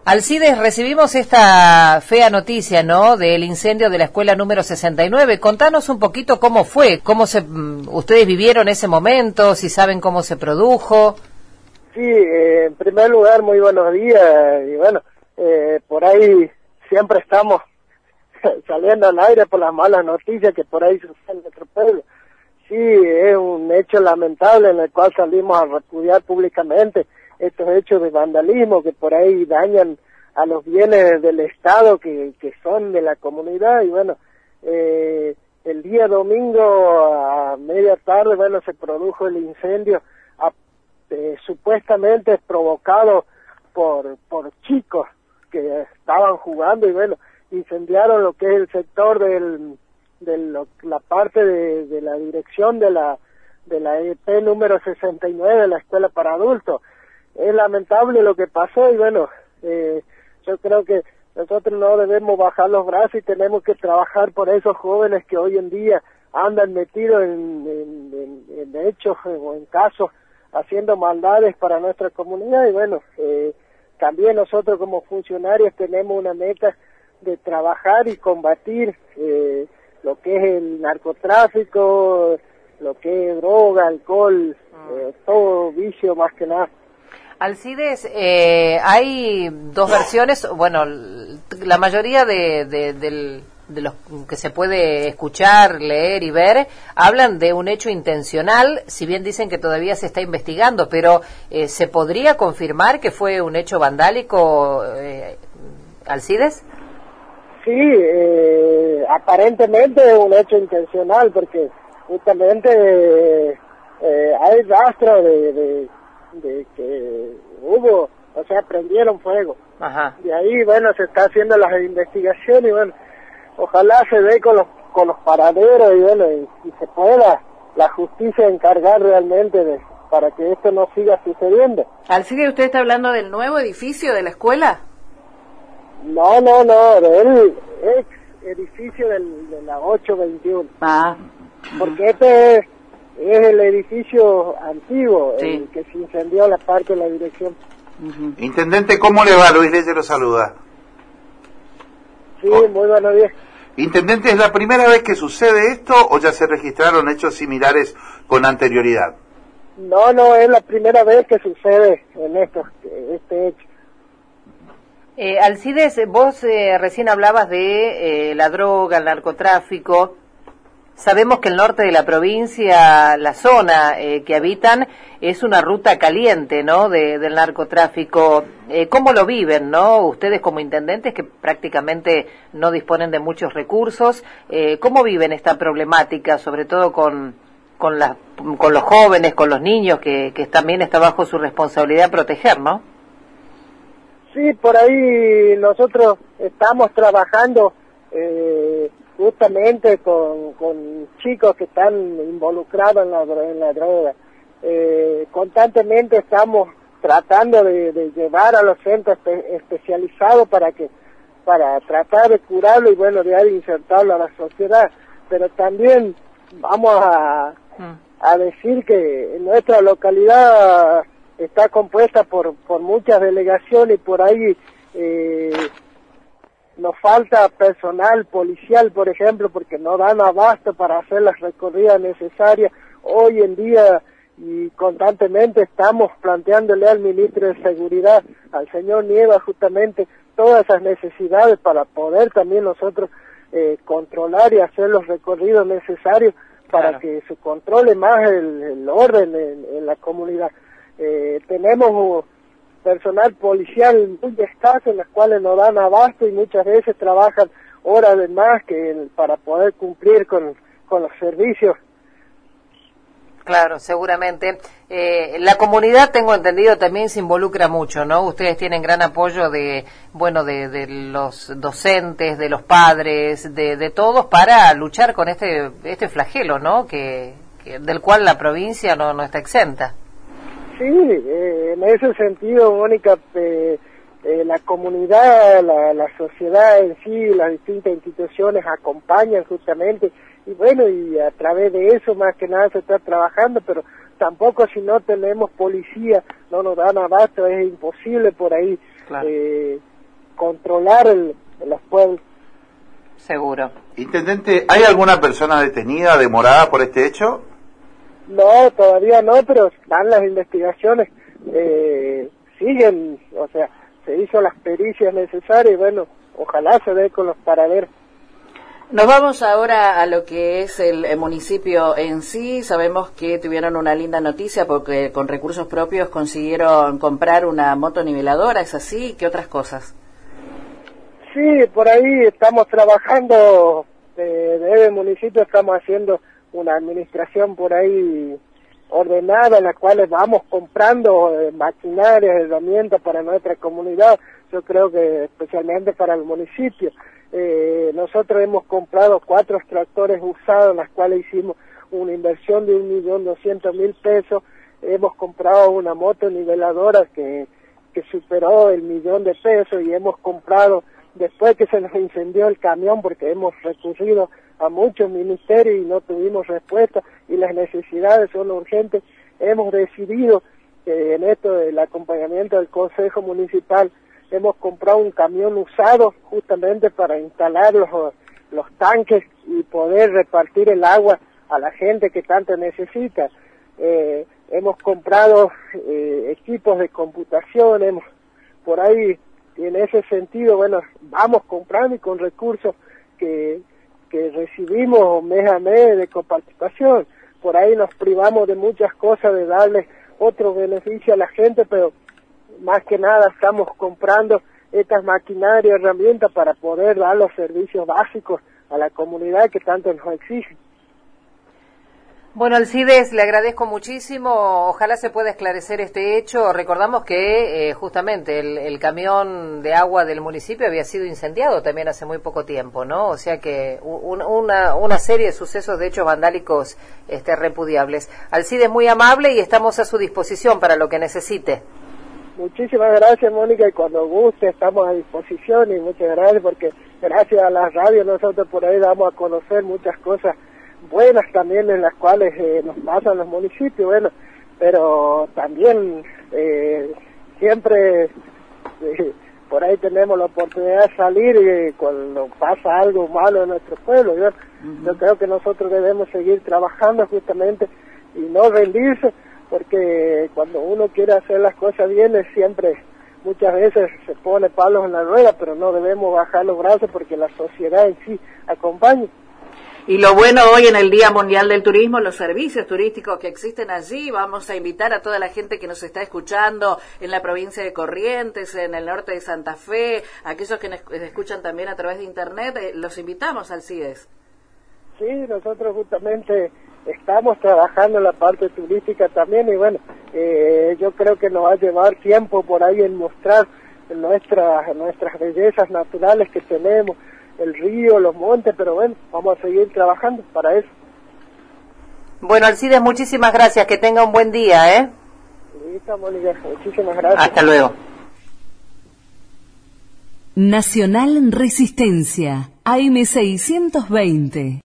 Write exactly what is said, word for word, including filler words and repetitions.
Alcides, recibimos esta fea noticia, ¿no?, del incendio de la escuela número sesenta y nueve. Contanos un poquito cómo fue, cómo se, ustedes vivieron ese momento, si saben cómo se produjo. Sí, eh, en primer lugar, muy buenos días, y bueno, eh, por ahí siempre estamos saliendo al aire por las malas noticias que por ahí suceden en nuestro pueblo. Sí, es un hecho lamentable en el cual salimos a repudiar públicamente estos hechos de vandalismo que por ahí dañan a los bienes del Estado que, que son de la comunidad. Y bueno, eh, el día domingo a media tarde, bueno, se produjo el incendio a, eh, supuestamente provocado por, por chicos que estaban jugando y bueno, incendiaron lo que es el sector del, de lo, la parte de, de la dirección de la de la E P número sesenta y nueve, la escuela para adultos. Es lamentable lo que pasó y bueno, eh, yo creo que nosotros no debemos bajar los brazos y tenemos que trabajar por esos jóvenes que hoy en día andan metidos en, en, en, en hechos o en casos haciendo maldades para nuestra comunidad y bueno, eh, también nosotros como funcionarios tenemos una meta de trabajar y combatir eh, lo que es el narcotráfico, lo que es droga, alcohol, eh, todo vicio más que nada. Alcides, eh, hay dos versiones, bueno, la mayoría de, de, de, de los que se puede escuchar, leer y ver, hablan de un hecho intencional, si bien dicen que todavía se está investigando, pero eh, ¿se podría confirmar que fue un hecho vandálico, eh, Alcides? Sí, eh, aparentemente es un hecho intencional, porque justamente eh, eh, hay rastro de, de, de que hubo, o sea, prendieron fuego. Ajá. De ahí, bueno, se está haciendo las investigaciones y bueno, ojalá se dé con los con los paraderos y bueno, y, y se pueda la justicia encargar realmente de para que esto no siga sucediendo. Alcides, ¿usted está hablando del nuevo edificio de la escuela? No, no, no, del ex edificio del, de la ocho veintiuno. Ah. Porque este es, es el edificio antiguo, Sí. el que se incendió la parte de la dirección. Uh-huh. Intendente, ¿cómo le va? Luis Leyes lo saluda. Sí, Oh. muy buenos días. Intendente, ¿es la primera vez que sucede esto o ya se registraron hechos similares con anterioridad? No, no, es la primera vez que sucede en esto, este hecho. Eh, Alcides, vos eh, recién hablabas de eh, la droga, el narcotráfico. Sabemos que el norte de la provincia, la zona eh, que habitan, es una ruta caliente, ¿no?, de, del narcotráfico. Eh, ¿Cómo lo viven, no? Ustedes como intendentes que prácticamente no disponen de muchos recursos, eh, ¿cómo viven esta problemática, sobre todo con con, la, con los jóvenes, con los niños, que, que también está bajo su responsabilidad proteger, ¿no? Sí, por ahí nosotros estamos trabajando eh, justamente con, con chicos que están involucrados en la, en la droga. Eh, constantemente estamos tratando de, de llevar a los centros espe especializados para que para tratar de curarlo y bueno, de ahí insertarlo a la sociedad. Pero también vamos a, a decir que en nuestra localidad está compuesta por por muchas delegaciones y por ahí eh, nos falta personal policial, por ejemplo, porque no dan abasto para hacer las recorridas necesarias. Hoy en día y constantemente estamos planteándole al ministro de Seguridad, al señor Nieva, justamente todas esas necesidades para poder también nosotros eh, controlar y hacer los recorridos necesarios para claro. que se controle más el, el orden en, en la comunidad. Eh, tenemos personal policial muy escaso en las cuales no dan abasto y muchas veces trabajan horas de más que el, para poder cumplir con, con los servicios. Claro, seguramente. Eh, la comunidad, tengo entendido, también se involucra mucho, ¿no? Ustedes tienen gran apoyo de, bueno, de, de los docentes, de los padres, de, de todos para luchar con este, este flagelo, ¿no? Que, que del cual la provincia no, no está exenta. Sí, eh, en ese sentido, Mónica, eh, eh, la comunidad, la, la sociedad en sí, las distintas instituciones acompañan justamente, y bueno, y a través de eso más que nada se está trabajando, pero tampoco si no tenemos policía, no nos dan abasto, es imposible por ahí. Claro. Eh, controlar el, los pueblos. Seguro. Intendente, ¿hay alguna persona detenida, demorada por este hecho? No, todavía no, pero están las investigaciones, eh, siguen, o sea, se hizo las pericias necesarias y bueno, ojalá se dé con los paraderos. Nos vamos ahora a lo que es el, el municipio en sí. Sabemos que tuvieron una linda noticia porque con recursos propios consiguieron comprar una motoniveladora, ¿es así? ¿Qué otras cosas? Sí, por ahí estamos trabajando, eh, desde el municipio estamos haciendo una administración por ahí ordenada en la cual vamos comprando eh, maquinarias, herramientas para nuestra comunidad, yo creo que especialmente para el municipio. Eh, nosotros hemos comprado cuatro tractores usados, en las cuales hicimos una inversión de un millón doscientos mil pesos. Hemos comprado una moto niveladora que, que superó el millón de pesos y hemos comprado, después que se nos incendió el camión, porque hemos recurrido a muchos ministerios y no tuvimos respuesta y las necesidades son urgentes, hemos decidido que en esto del acompañamiento del Consejo Municipal hemos comprado un camión usado justamente para instalar los, los tanques y poder repartir el agua a la gente que tanto necesita. Eh, hemos comprado eh, equipos de computación, hemos, por ahí, y en ese sentido, bueno, vamos comprando y con recursos que, que recibimos mes a mes de coparticipación. Por ahí nos privamos de muchas cosas, de darle otro beneficio a la gente, pero más que nada estamos comprando estas maquinarias, herramientas para poder dar los servicios básicos a la comunidad que tanto nos exigen. Bueno, Alcides, le agradezco muchísimo. Ojalá se pueda esclarecer este hecho. Recordamos que eh, justamente el, el camión de agua del municipio había sido incendiado también hace muy poco tiempo, ¿no? O sea que un, una, una serie de sucesos de hechos vandálicos este, repudiables. Alcides, muy amable y estamos a su disposición para lo que necesite. Muchísimas gracias, Mónica, y cuando guste estamos a disposición y muchas gracias porque gracias a la radio nosotros por ahí damos a conocer muchas cosas buenas también en las cuales eh, nos pasan los municipios, bueno, pero también eh, siempre eh, por ahí tenemos la oportunidad de salir y cuando pasa algo malo en nuestro pueblo, yo, uh-huh. yo creo que nosotros debemos seguir trabajando justamente y no rendirse, porque cuando uno quiere hacer las cosas bien siempre muchas veces se pone palos en la rueda, pero no debemos bajar los brazos porque la sociedad en sí acompaña. Y lo bueno hoy en el Día Mundial del Turismo, los servicios turísticos que existen allí, vamos a invitar a toda la gente que nos está escuchando en la provincia de Corrientes, en el norte de Santa Fe, aquellos que nos escuchan también a través de internet, eh, los invitamos al CIDES. Sí, nosotros justamente estamos trabajando en la parte turística también y bueno, eh, yo creo que nos va a llevar tiempo por ahí en mostrar nuestras, nuestras bellezas naturales que tenemos, el río, los montes, pero bueno, vamos a seguir trabajando para eso. Bueno, Alcides, muchísimas gracias, que tenga un buen día, ¿eh? Listo, Mónica, muchísimas gracias. Hasta luego. Nacional Resistencia, A M seiscientos veinte.